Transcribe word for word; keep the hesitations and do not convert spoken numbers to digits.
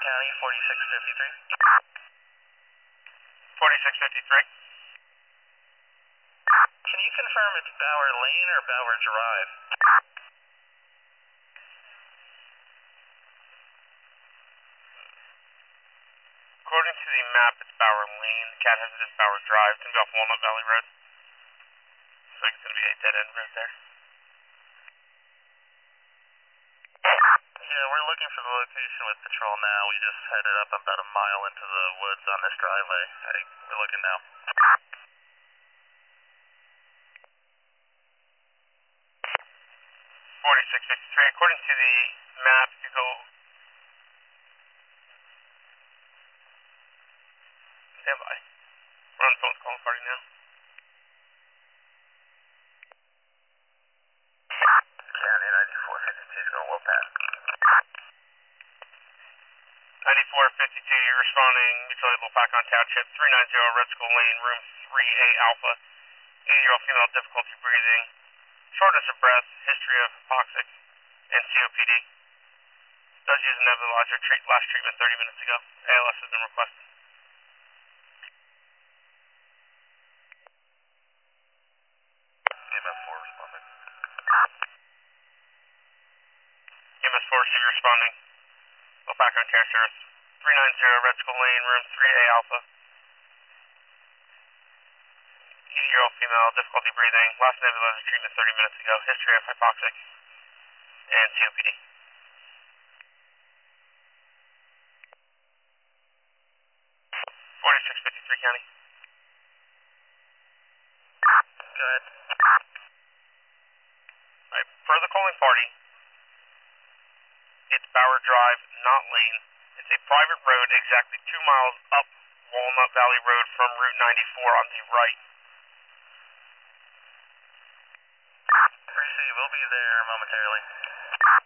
County, forty-six fifty-three. forty-six fifty-three. Can you confirm it's Bower Lane or Bower Drive? According to the map, it's Bower Lane. The cat has it as Bower Drive. It's going to be off Walnut Valley Road. Looks like it's going to be a dead end road there. Yeah, we're looking for the location with patrol now. We just headed up about a mile into the woods on this driveway. Hey, we're looking now. forty-six fifty-three. According to the map, you go... Stand by. We're on the phone with calling party now. County ninety-four fifty-two is going well past. ninety-four fifty-two, you're responding. Mutually Lopakon Township, three ninety Red School Lane, room three A Alpha. eighty-year-old female, difficulty breathing, shortness of breath, history of hypoxic, and C O P D. Does use a nebulizer. Treat, last treatment thirty minutes ago. A L S has been requested. E M S four responding. E M S four, you're responding. Lopakon Township, three ninety Red School Lane, room three A Alpha. eighty-year-old female, difficulty breathing, last nebulizer treatment thirty minutes ago, history of hypoxic, and C O P D. forty-six fifty-three County. Go ahead. Alright, per the calling party, it's Bower Drive, not Lane. It's a private road exactly two miles up Walnut Valley Road from Route ninety-four on the right. Appreciate it. We'll be there momentarily.